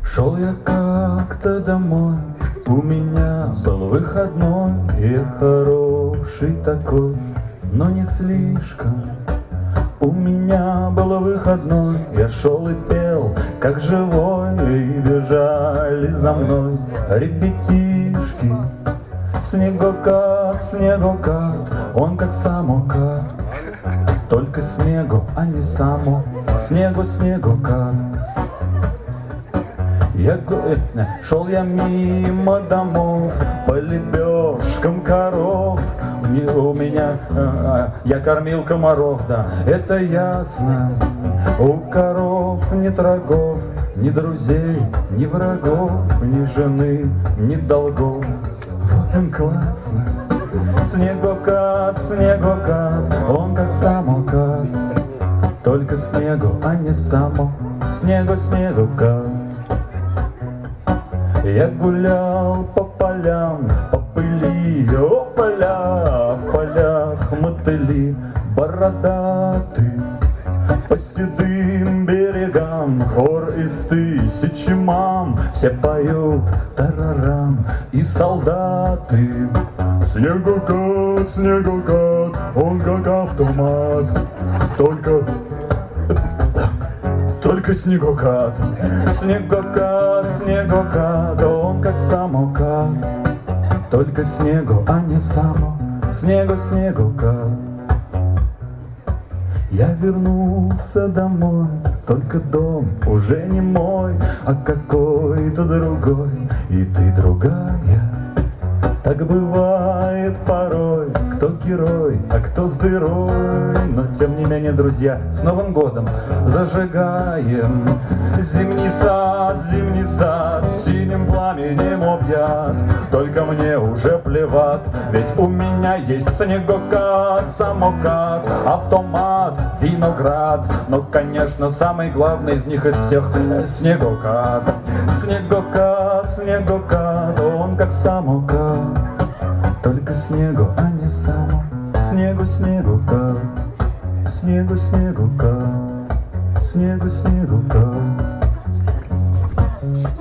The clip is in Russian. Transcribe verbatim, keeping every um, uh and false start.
Шел я как-то домой, у меня был выходной, я хороший такой, но не слишком. У меня был выходной, я шел и пел, как живой, и бежали за мной ребятишки. Снегокат, снегокат, он как самокат, только снегу, а не само, снегу, снегокат. Я шел я мимо домов, по лебежкам коров. У меня, я кормил комаров, да, это ясно. У коров нет рогов, ни друзей, ни врагов, ни жены, ни долгов. Вот им классно. Снегокат, снегокат, он как самокат, только снегу, а не само, снегу, снегокат. Я гулял по полям, по пыли, о поля, в полях мотыли бородаты. По седым берегам хор из тысячи мам, все поют тарарам, и солдаты. Снегокат, снегокат, он как автомат, только... Только снегокат. Снегокат, снегокат, он как самокат, только снегу, а не само, снегу, снегокат. Я вернулся домой, только дом уже не мой, а какой-то другой, и ты другая. Так бывает порой, кто герой, а кто с дырой. Но тем не менее, друзья, с Новым годом зажигаем. Зимний сад, зимний сад, синим пламенем объят. Только мне уже плевать, ведь у меня есть снегокат, самокат, автомат, виноград. Но, конечно, самый главный из них из всех снегокат. Снегокат, снегокат, он как самокат, только снегу, а не само, снегу, снегокат, снегу, снегокат, снегу, снегокат.